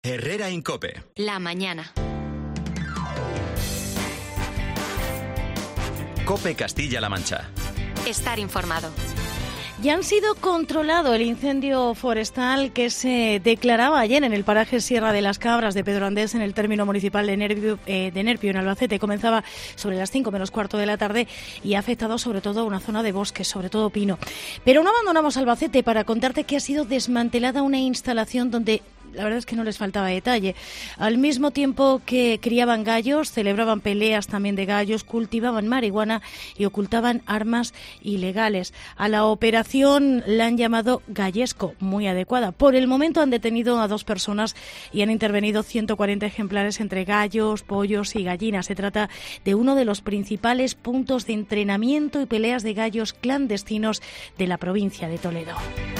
Herrera en COPE. La mañana. COPE Castilla-La Mancha. Estar informado. Ya han sido controlado el incendio forestal que se declaraba ayer en el paraje Sierra de las Cabras de Pedro Andés, en el término municipal de Nervio, en Albacete. Comenzaba sobre las 5 menos cuarto de la tarde y ha afectado sobre todo a una zona de bosque, sobre todo pino. Pero no abandonamos Albacete para contarte que ha sido desmantelada una instalación donde la verdad es que no les faltaba detalle. Al mismo tiempo que criaban gallos, celebraban peleas también de gallos, cultivaban marihuana y ocultaban armas ilegales. A la operación la han llamado Gallesco, muy adecuada. Por el momento han detenido a 2 personas y han intervenido 140 ejemplares entre gallos, pollos y gallinas. Se trata de uno de los principales puntos de entrenamiento y peleas de gallos clandestinos de la provincia de Toledo.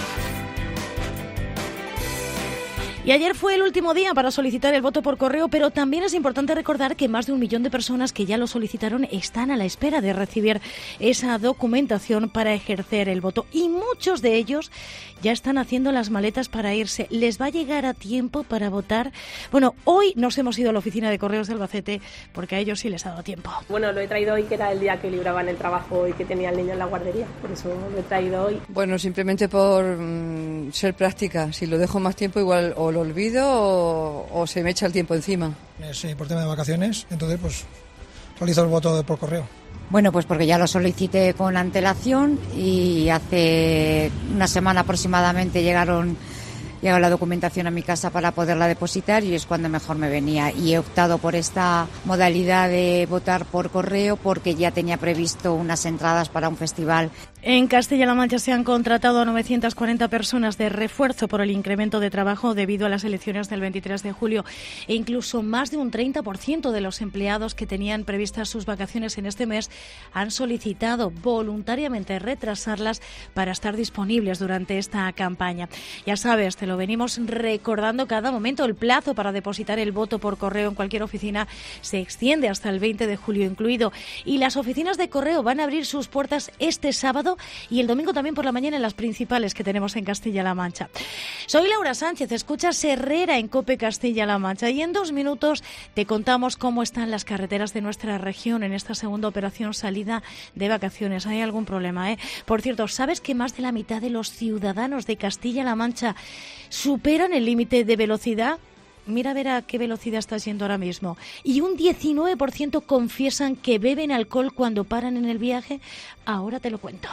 Y ayer fue el último día para solicitar el voto por correo, pero también es importante recordar que más de 1 millón de personas que ya lo solicitaron están a la espera de recibir esa documentación para ejercer el voto. Y muchos de ellos ya están haciendo las maletas para irse. ¿Les va a llegar a tiempo para votar? Bueno, hoy nos hemos ido a la oficina de Correos de Albacete porque a ellos sí les ha dado tiempo. Bueno, lo he traído hoy, que era el día que libraban el trabajo y que tenía el niño en la guardería. Por eso lo he traído hoy. Bueno, simplemente por ser práctica. Si lo dejo más tiempo, igual o lo olvido o se me echa el tiempo encima. Sí, por tema de vacaciones, entonces pues realizo el voto por correo. Bueno, pues porque ya lo solicité con antelación y hace una semana aproximadamente llegó la documentación a mi casa para poderla depositar y es cuando mejor me venía. Y he optado por esta modalidad de votar por correo porque ya tenía previsto unas entradas para un festival. En Castilla-La Mancha se han contratado a 940 personas de refuerzo por el incremento de trabajo debido a las elecciones del 23 de julio e incluso más de un 30% de los empleados que tenían previstas sus vacaciones en este mes han solicitado voluntariamente retrasarlas para estar disponibles durante esta campaña. Ya sabes, te lo venimos recordando cada momento, el plazo para depositar el voto por correo en cualquier oficina se extiende hasta el 20 de julio incluido y las oficinas de correo van a abrir sus puertas este sábado y el domingo también por la mañana en las principales que tenemos en Castilla-La Mancha. Soy Laura Sánchez, escuchas Herrera en COPE Castilla-La Mancha y en 2 minutos te contamos cómo están las carreteras de nuestra región en esta segunda operación salida de vacaciones. ¿Hay algún problema? Por cierto, ¿sabes que más de la mitad de los ciudadanos de Castilla-La Mancha superan el límite de velocidad? Mira a ver a qué velocidad estás yendo ahora mismo. Y un 19% confiesan que beben alcohol cuando paran en el viaje. Ahora te lo cuento.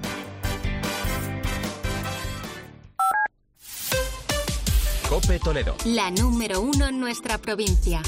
COPE Toledo. La número 1 en nuestra provincia.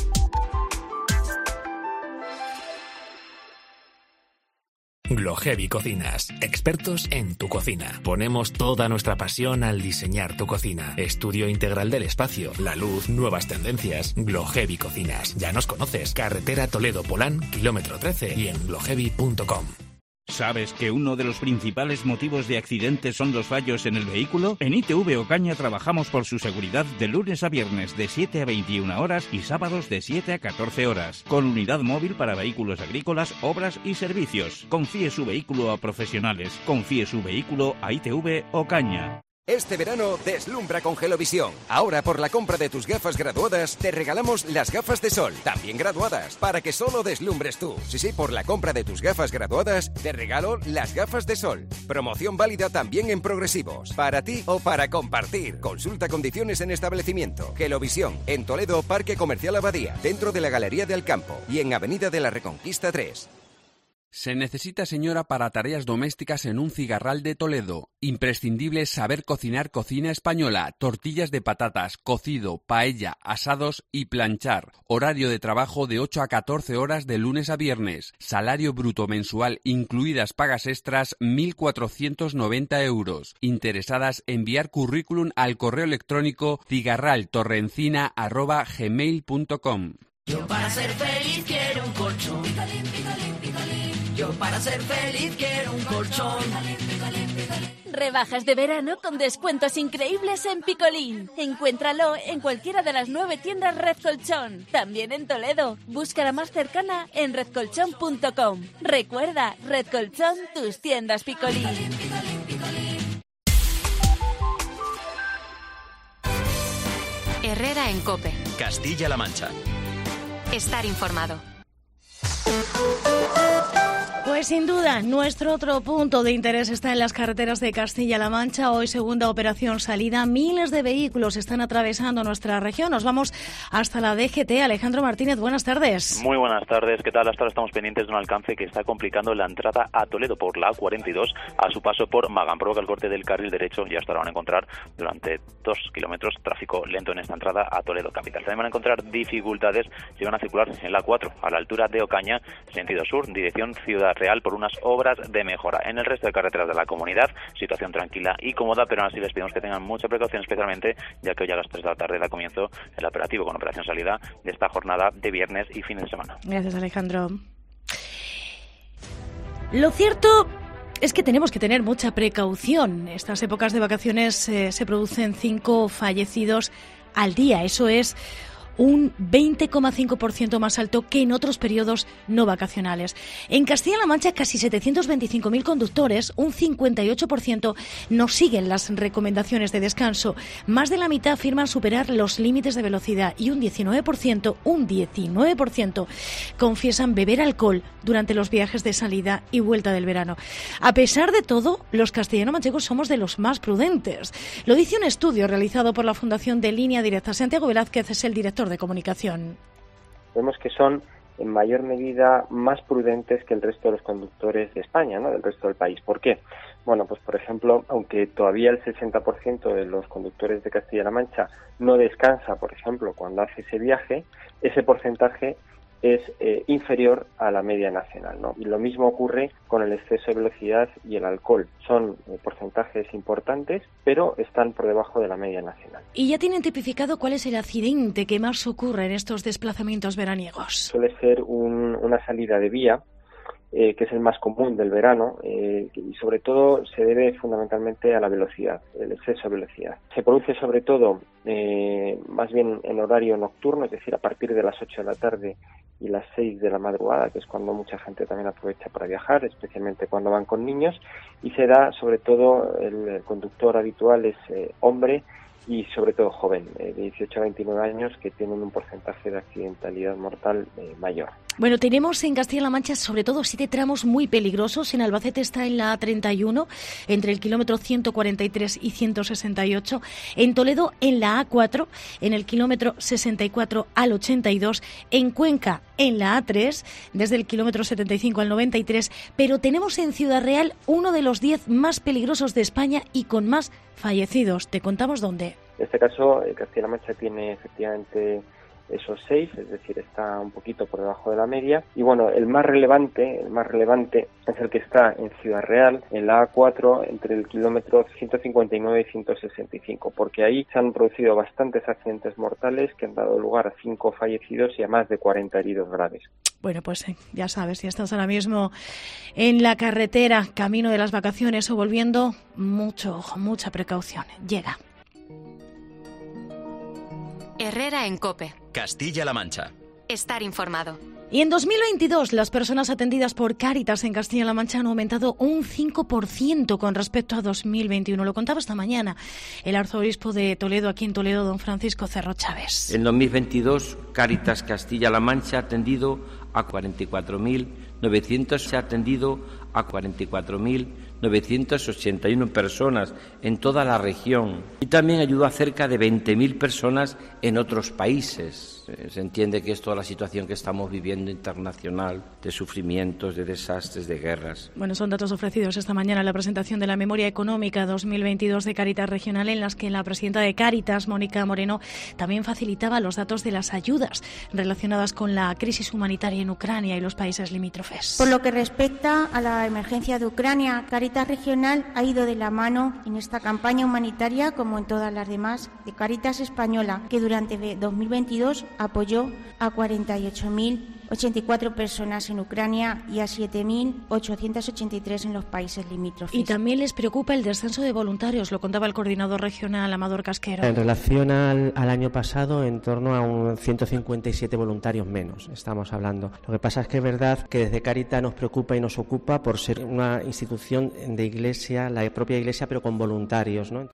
Glohevi Cocinas, expertos en tu cocina. Ponemos toda nuestra pasión al diseñar tu cocina. Estudio integral del espacio, la luz, nuevas tendencias. Glohevi Cocinas. Ya nos conoces. Carretera Toledo-Polán, kilómetro 13 y en glohevi.com. ¿Sabes que uno de los principales motivos de accidentes son los fallos en el vehículo? En ITV Ocaña trabajamos por su seguridad de lunes a viernes de 7 a 21 horas y sábados de 7 a 14 horas. Con unidad móvil para vehículos agrícolas, obras y servicios. Confíe su vehículo a profesionales. Confíe su vehículo a ITV Ocaña. Este verano deslumbra con Gelovisión. Ahora por la compra de tus gafas graduadas te regalamos las gafas de sol, también graduadas, para que solo deslumbres tú. Sí, por la compra de tus gafas graduadas te regalo las gafas de sol. Promoción válida también en progresivos, para ti o para compartir. Consulta condiciones en establecimiento. Gelovisión, en Toledo, Parque Comercial Abadía, dentro de la Galería del Campo y en Avenida de la Reconquista 3. Se necesita señora para tareas domésticas en un cigarral de Toledo. Imprescindible saber cocinar cocina española, tortillas de patatas, cocido, paella, asados y planchar. Horario de trabajo de 8 a 14 horas de lunes a viernes. Salario bruto mensual, incluidas pagas extras, 1.490 euros. Interesadas, enviar currículum al correo electrónico cigarraltorrencina@gmail.com. Yo para ser feliz quiero un colchón. Yo para ser feliz quiero un colchón. Rebajas de verano con descuentos increíbles en Picolín. Encuéntralo en cualquiera de las 9 tiendas Red Colchón. También en Toledo. Busca la más cercana en redcolchón.com. Recuerda, Red Colchón, tus tiendas Picolín. Herrera en COPE. Castilla-La Mancha. Estar informado. Pues sin duda, nuestro otro punto de interés está en las carreteras de Castilla-La Mancha. Hoy, segunda operación salida, miles de vehículos están atravesando nuestra región. Nos vamos hasta la DGT. Alejandro Martínez, buenas tardes. Muy buenas tardes, ¿qué tal? Hasta ahora estamos pendientes de un alcance que está complicando la entrada a Toledo por la A42 a su paso por Magán. Provoca el corte del carril derecho y hasta ahora van a encontrar durante 2 kilómetros tráfico lento en esta entrada a Toledo capital. También van a encontrar dificultades si van a circular en la A4 a la altura de Ocaña, sentido sur, dirección Ciudad Real, por unas obras de mejora. En el resto de carreteras de la comunidad, situación tranquila y cómoda, pero aún así les pedimos que tengan mucha precaución, especialmente ya que hoy a las 3 de la tarde da comienzo el operativo con operación salida de esta jornada de viernes y fin de semana. Gracias, Alejandro. Lo cierto es que tenemos que tener mucha precaución. Estas épocas de vacaciones se producen 5 fallecidos al día. Eso es un 20,5% más alto que en otros periodos no vacacionales. En Castilla-La Mancha, casi 725.000 conductores, un 58%, no siguen las recomendaciones de descanso. Más de la mitad afirman superar los límites de velocidad y un 19% confiesan beber alcohol durante los viajes de salida y vuelta del verano. A pesar de todo, los castellano-manchegos somos de los más prudentes. Lo dice un estudio realizado por la Fundación de Línea Directa. Santiago Velázquez es el director de comunicación. Vemos que son en mayor medida más prudentes que el resto de los conductores de España, ¿no? Del resto del país. ¿Por qué? Bueno, pues por ejemplo, aunque todavía el 60% de los conductores de Castilla-La Mancha no descansa, por ejemplo, cuando hace ese viaje, ese porcentaje es inferior a la media nacional, ¿no? Y lo mismo ocurre con el exceso de velocidad y el alcohol. Son porcentajes importantes, pero están por debajo de la media nacional. ¿Y ya tienen tipificado cuál es el accidente que más ocurre en estos desplazamientos veraniegos? Suele ser una salida de vía, que es el más común del verano, y sobre todo se debe fundamentalmente a la velocidad, el exceso de velocidad. Se produce sobre todo más bien en horario nocturno, es decir, a partir de las 8 de la tarde y las 6 de la madrugada, que es cuando mucha gente también aprovecha para viajar, especialmente cuando van con niños, y se da sobre todo, el conductor habitual es hombre y sobre todo joven, de 18 a 29 años, que tienen un porcentaje de accidentalidad mortal mayor. Bueno, tenemos en Castilla-La Mancha sobre todo 7 tramos muy peligrosos. En Albacete está en la A31, entre el kilómetro 143 y 168. En Toledo, en la A4, en el kilómetro 64 al 82. En Cuenca, en la A3, desde el kilómetro 75 al 93. Pero tenemos en Ciudad Real uno de los 10 más peligrosos de España y con más fallecidos. Te contamos dónde. En este caso, Castilla-La Mancha tiene efectivamente esos 6, es decir, está un poquito por debajo de la media. Y bueno, el más relevante es el que está en Ciudad Real, en la A4, entre el kilómetro 159 y 165, porque ahí se han producido bastantes accidentes mortales que han dado lugar a 5 fallecidos y a más de 40 heridos graves. Bueno, pues ya sabes, si estás ahora mismo en la carretera, camino de las vacaciones o volviendo, mucha precaución. Llega. Herrera en COPE. Castilla-La Mancha. Estar informado. Y en 2022 las personas atendidas por Cáritas en Castilla-La Mancha han aumentado un 5% con respecto a 2021. Lo contaba esta mañana el arzobispo de Toledo, aquí en Toledo, don Francisco Cerro Chávez. En 2022 Cáritas Castilla-La Mancha ha atendido a 44.981 personas en toda la región y también ayudó a cerca de 20.000 personas en otros países. Se entiende que es toda la situación que estamos viviendo internacional, de sufrimientos, de desastres, de guerras. Bueno, son datos ofrecidos esta mañana en la presentación de la Memoria Económica 2022 de Cáritas Regional, en las que la presidenta de Cáritas, Mónica Moreno, también facilitaba los datos de las ayudas relacionadas con la crisis humanitaria en Ucrania y los países limítrofes. Por lo que respecta a la emergencia de Ucrania, Cáritas Regional ha ido de la mano en esta campaña humanitaria, como en todas las demás, de Cáritas Española, que durante 2022 apoyó a 48.084 personas en Ucrania y a 7.883 en los países limítrofes. Y también les preocupa el descenso de voluntarios, lo contaba el coordinador regional Amador Casquero. En relación al año pasado, en torno a un 157 voluntarios menos estamos hablando. Lo que pasa es que es verdad que desde Cáritas nos preocupa y nos ocupa por ser una institución de iglesia, la propia iglesia, pero con voluntarios, ¿no?